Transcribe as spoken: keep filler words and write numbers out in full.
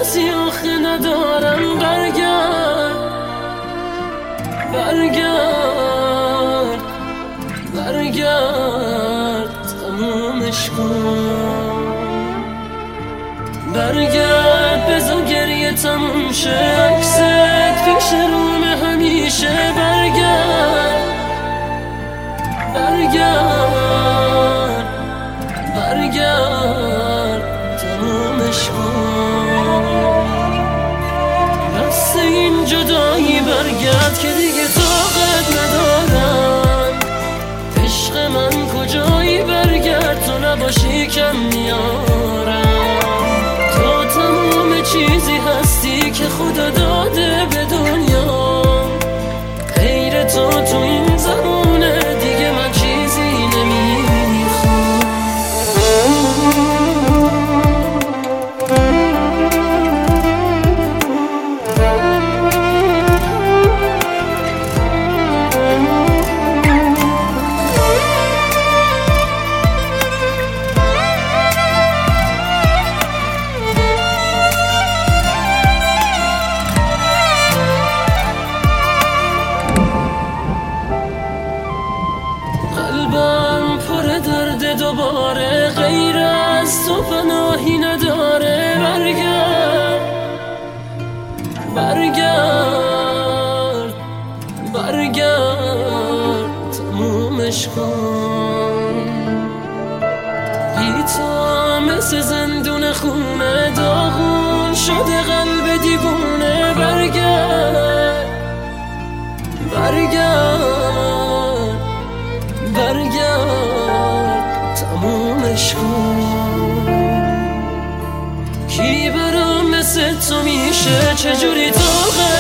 کسی آخه ندارم. برگرد برگرد برگرد تمومش کن. برگرد بذار گریه تموم شه، عکست پیش رومه همیشه. برگرد برگرد برگرد تمومش کن. بس این جدایی برگرد که دیگه طاقت ندارم. عشق من کجایی؟ برگرد تو نباشی کم میارم. تو تمام چیزی هستی که خدا داده به دنیا. غیر تو تو این زمونه دیگه من چیزی نمیخوام. قلبم پر درد دوباره، غیر از تو پناهی نداره. برگرد برگرد برگرد تمومش کن. بی تو مثل زندون خونه، داغون شده قلب دیوونه. برگرد برگرد برگرد تمومش کن. کی برام مثل تو میشه؟ چجوری طاقت